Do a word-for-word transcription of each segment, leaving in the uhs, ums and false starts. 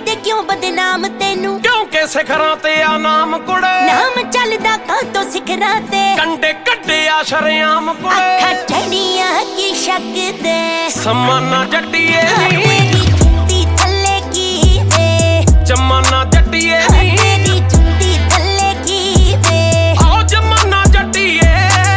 दे क्यों बदनाम तेनू क्योंकि सिखरां ते आ नाम कुड़े नाम चलदा कां तो सिखरां ते कंडे कड्डे आ शरेआम कुड़े अखा चढ़ियां की शक दे समाना जट्टिए नी तेरी जुत्ती थल्ले की वे जमाना जट्टिए नी तेरी जुत्ती थल्ले की वे आओ जमाना जट्टिए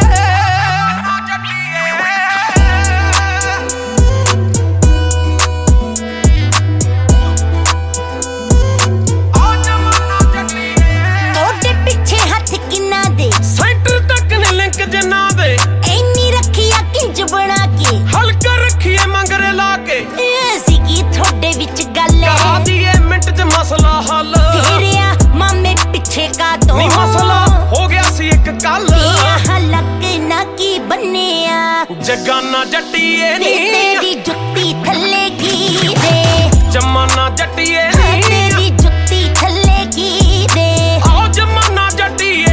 जगाना जट्टिए नी तेरी जुत्ती थल्ले की वे जमाना जट्टिए नी तेरी जुत्ती थल्ले की वे आओ जमाना जट्टिए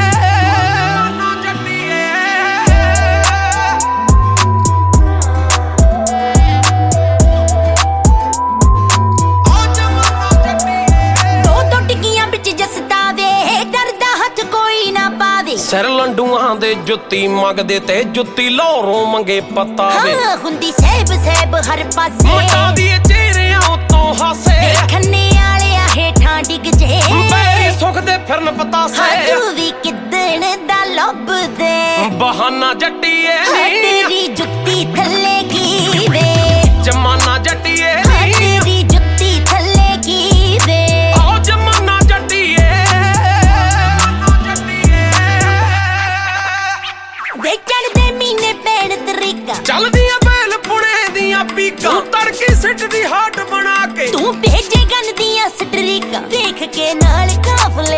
दो दो टिकियां बिच जसदावे डरदा हथ कोई ना पावे सिर लंडूआं दे जुत्ती मंगदे ते जुत्ती लोरों मंगे पता वे हाँ हुंदी सैब सैब हर पासे मटा दिए चेहरियां उतों हासे देखने आले हेठां डिग जे बैरी सुख दे फिरन पतासे तू भी किदण दा लभ दे बहाना जट्टिए नी तेरी जुत्ती थल्ले की वे जमाना जट्टिए तेरी जुत्ती थल्ले की वे आओ जमाना जट्टिए वे चढ़दे मीने पैण तरीका चलदियां बैल पुणे दियां पीकां तड़की सिट दी हाट बना के तू भेजे गन दियां स्ट्रीका देख के नाल काफले